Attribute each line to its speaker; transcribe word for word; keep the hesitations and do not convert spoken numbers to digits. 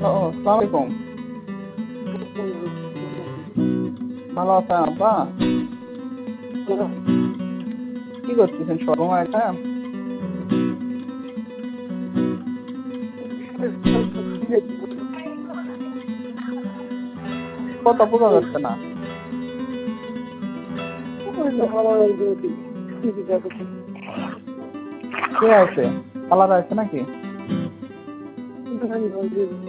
Speaker 1: ও আসসালামু আলাইকুম। ভালো আছেন আব্বা? কি করতেছেন সর্বময় এটা? কথা বোঝা যাচ্ছে না। কে আছে? খালারা আছে নাকি?